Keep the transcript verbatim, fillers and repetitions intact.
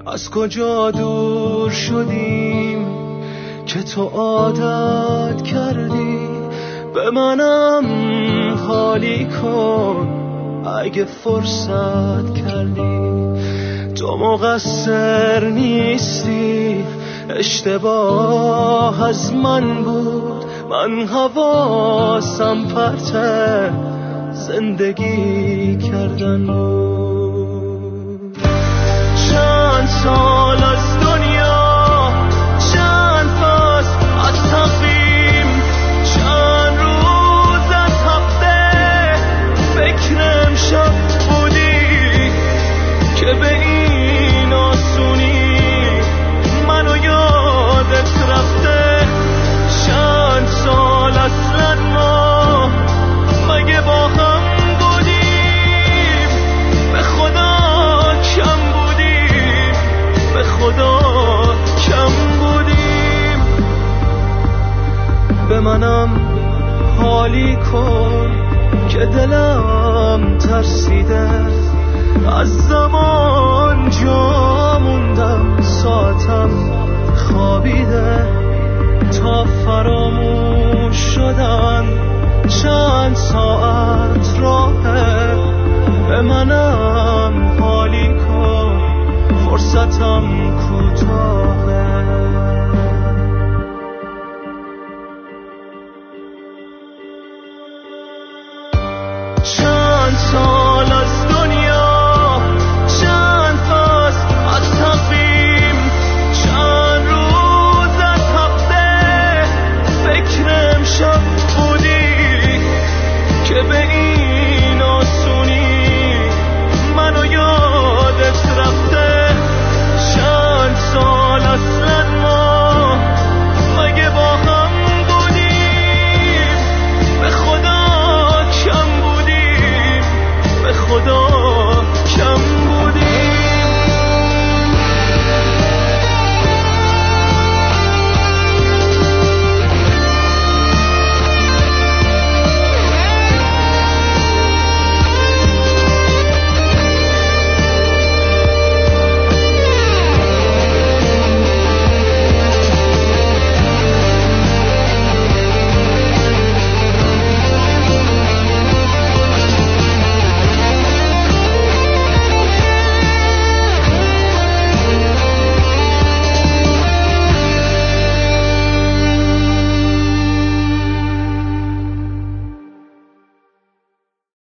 از کجا دور شدیم که تو عادت کردی به منم خالی کن اگه فرصت کردی. تو مقصر نیستی، اشتباه از من بود، من حواسم پرته زندگی کردن بود. چند سال از دنیا، چند فصل از تقویم، چند روز از هفته فکر امشب بودی که به این آسونی منو یادت رفته. چند سال اصلا ما مگه با هم بودیم؟ به خدا کم بودیم، به خدا کم بودیم. به منم حالی کن که دلم ترسیده، از زمان جا موندم، ساعتم خوابیده. تا فراموش شدن چند ساعت راهه، به منم حالی کن فرصتم کوتاهه.